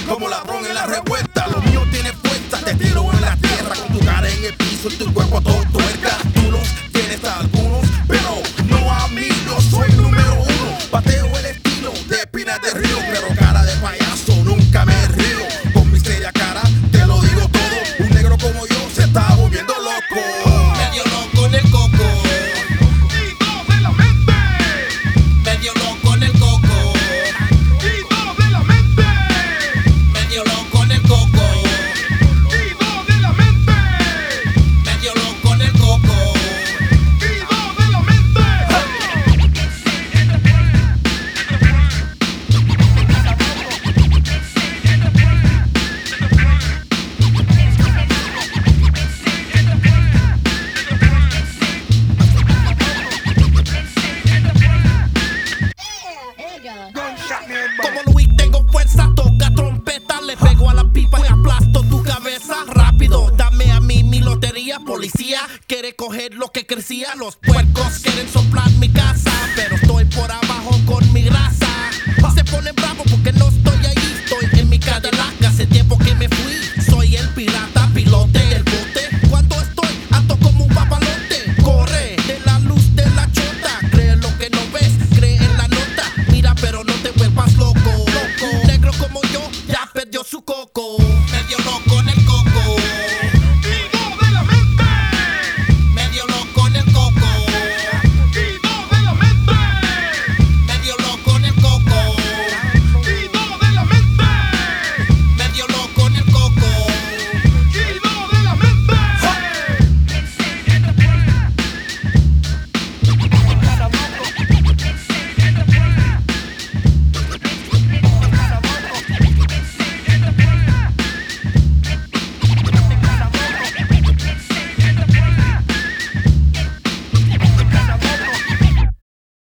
como ladrón en la revuelta. Lo mío tiene fuerza, te tiro en la tierra con tu cara en el piso y tu cuerpo todo tuerca. Tú los tienes a algunos, pero no a mí, yo soy número uno. Bateo el estilo de Pinas del Río, pero cara de payaso nunca me río. Con mi seria cara te lo digo todo, un negro como yo se está volviendo loco. Medio loco en el coco, ¡Quito de la mente! medio loco en el coco, ¡Quito de la mente! medio loco en el coco, ¡Quito de la mente! medio loco en el coco. ¡Quito de la mente! Como Luis tengo fuerza, toca trompeta, le pego a la pipa y aplasto tu cabeza. Rápido, dame a mí mi lotería. Policía quiere coger lo que crecía. Los puercos quieren soplar mi casa, pero estoy por abajo con mi grasa. Se ponen bravos porque no estoy ahí, estoy en mi Cadillac. Hace tiempo que me fui, soy el pirata, pilote del bote. Cuando estoy alto como un papalote, corre de la luz de la chota. Cree lo que no ves, cree en la nota. Mira pero no te vuelvas loco. Negro como yo ya perdió su coco. Medio